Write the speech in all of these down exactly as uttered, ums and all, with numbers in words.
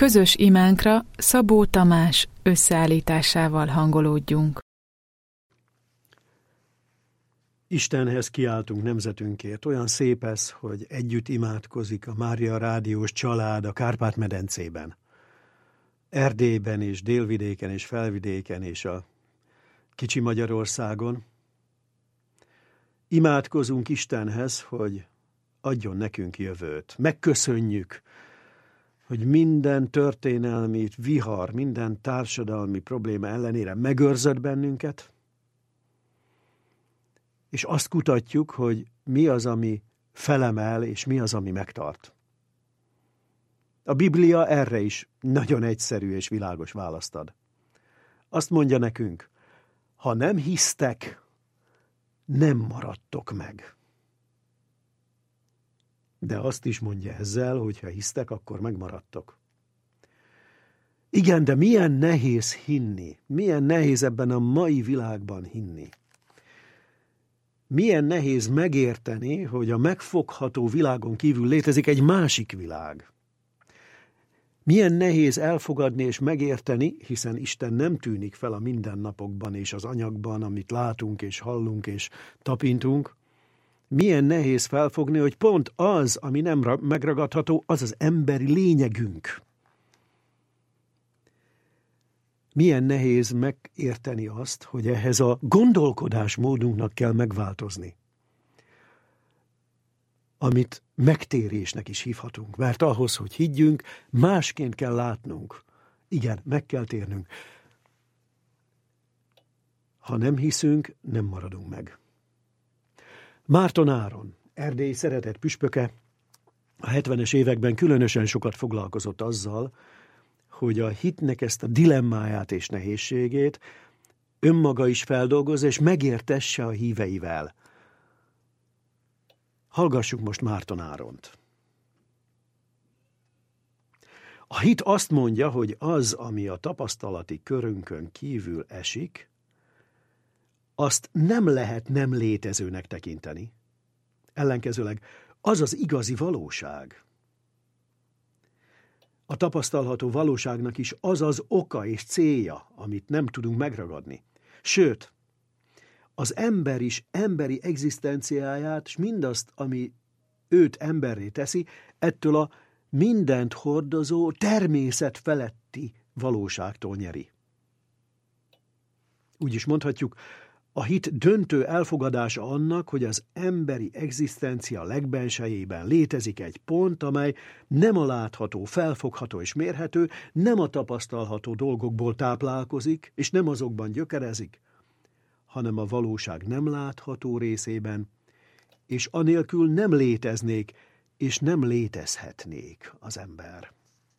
Közös imánkra Szabó Tamás összeállításával hangolódjunk. Istenhez kiáltunk nemzetünkért. Olyan szép ez, hogy együtt imádkozik a Mária Rádiós család a Kárpát-medencében. Erdélyben és délvidéken és felvidéken és a kicsi Magyarországon. Imádkozunk Istenhez, hogy adjon nekünk jövőt. Megköszönjük, hogy minden történelmi vihar, minden társadalmi probléma ellenére megőrzött bennünket, és azt kutatjuk, hogy mi az, ami felemel, és mi az, ami megtart. A Biblia erre is nagyon egyszerű és világos választ ad. Azt mondja nekünk, ha nem hisztek, nem maradtok meg. De azt is mondja ezzel, hogy ha hisztek, akkor megmaradtok. Igen, de milyen nehéz hinni, milyen nehéz ebben a mai világban hinni. Milyen nehéz megérteni, hogy a megfogható világon kívül létezik egy másik világ. Milyen nehéz elfogadni és megérteni, hiszen Isten nem tűnik fel a mindennapokban és az anyagban, amit látunk és hallunk és tapintunk. Milyen nehéz felfogni, hogy pont az, ami nem megragadható, az az emberi lényegünk. Milyen nehéz megérteni azt, hogy ehhez a gondolkodásmódunknak kell megváltozni. Amit megtérésnek is hívhatunk, mert ahhoz, hogy higgyünk, másként kell látnunk. Igen, meg kell térnünk. Ha nem hiszünk, nem maradunk meg. Márton Áron, Erdély szeretett püspöke, a hetvenes években különösen sokat foglalkozott azzal, hogy a hitnek ezt a dilemmáját és nehézségét önmaga is feldolgozza, és megértesse a híveivel. Hallgassuk most Márton Áront. A hit azt mondja, hogy az, ami a tapasztalati körünkön kívül esik, azt nem lehet nem létezőnek tekinteni. Ellenkezőleg az az igazi valóság. A tapasztalható valóságnak is az az oka és célja, amit nem tudunk megragadni. Sőt, az ember is emberi egzisztenciáját, és mindazt, ami őt emberré teszi, ettől a mindent hordozó, természet feletti valóságtól nyeri. Úgy is mondhatjuk, a hit döntő elfogadása annak, hogy az emberi egzisztencia legbensejében létezik egy pont, amely nem a látható, felfogható és mérhető, nem a tapasztalható dolgokból táplálkozik, és nem azokban gyökerezik, hanem a valóság nem látható részében, és anélkül nem léteznék, és nem létezhetnék az ember.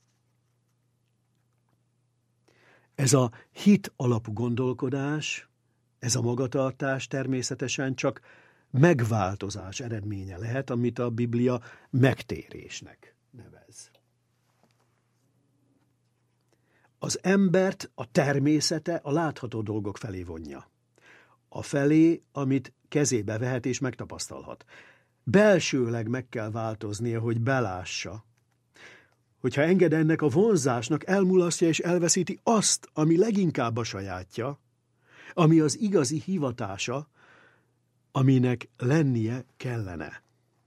Ez a hit alapú gondolkodás, ez a magatartás természetesen csak megváltozás eredménye lehet, amit a Biblia megtérésnek nevez. Az embert a természete a látható dolgok felé vonja. A felé, amit kezébe vehet és megtapasztalhat. Belsőleg meg kell változnia, hogy belássa. Hogyha enged ennek a vonzásnak, elmulasztja és elveszíti azt, ami leginkább a sajátja, ami az igazi hivatása, aminek lennie kellene.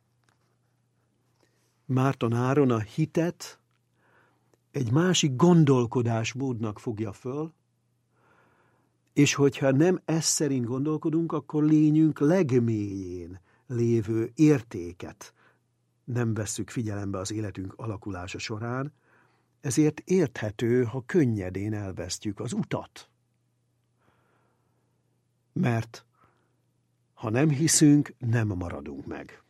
Márton Áron a hitet egy másik gondolkodásmódnak fogja föl, és hogyha nem ez szerint gondolkodunk, akkor lényünk legmélyén lévő értéket nem vesszük figyelembe az életünk alakulása során, ezért érthető, ha könnyedén elvesztjük az utat. Mert ha nem hiszünk, nem maradunk meg.